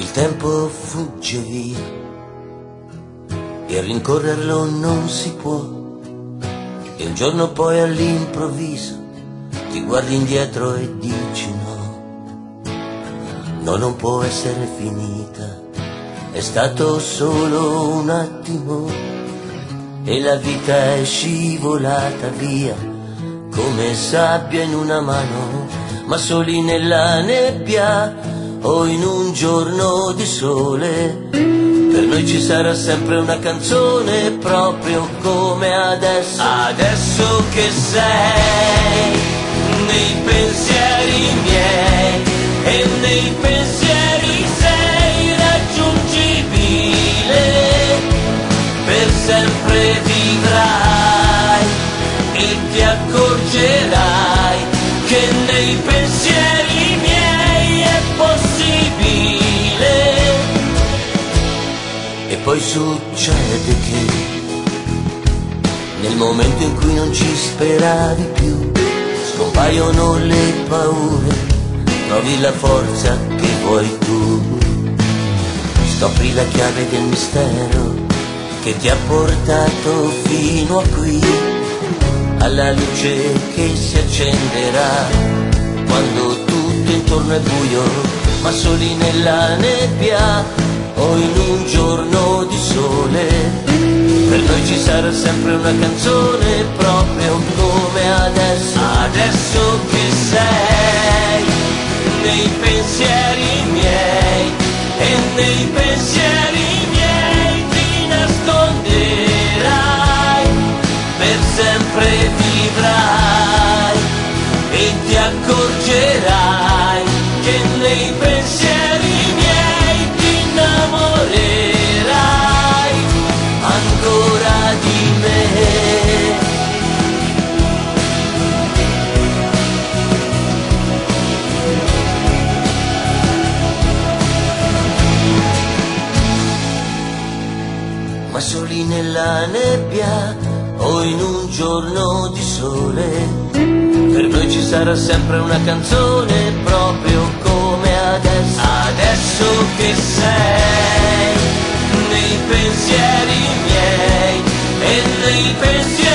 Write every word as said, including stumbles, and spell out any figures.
Il tempo fugge via e rincorrerlo non si può, e un giorno poi all'improvviso ti guardi indietro e dici no, no, non può essere finita, è stato solo un attimo e la vita è scivolata via come sabbia in una mano, ma soli nella nebbia o in un giorno di sole. Per noi ci sarà sempre una canzone proprio come adesso. Adesso che sei nei pensieri miei e nei pensieri sei raggiungibile, per sempre vivrai e ti accorgerai che nei pensieri miei è possibile. E poi succede che nel momento in cui non ci speravi più scompaiono le paure, trovi la forza che vuoi tu, scopri la chiave del mistero che ti ha portato fino a qui, alla luce che si accenderà quando tutto intorno è buio, ma soli nella nebbia o in un giorno di sole. Per noi ci sarà sempre una canzone proprio come adesso. Adesso che sei nei pensieri miei e nei pensieri miei ti nasconderai, per sempre vivrai e ti accorgerai che nei pensieri miei ti innamorerai ancora di me. Ma soli nella nebbia o in un giorno di sole, per noi ci sarà sempre una canzone proprio come adesso. Adesso che sei nei pensieri miei e nei pensieri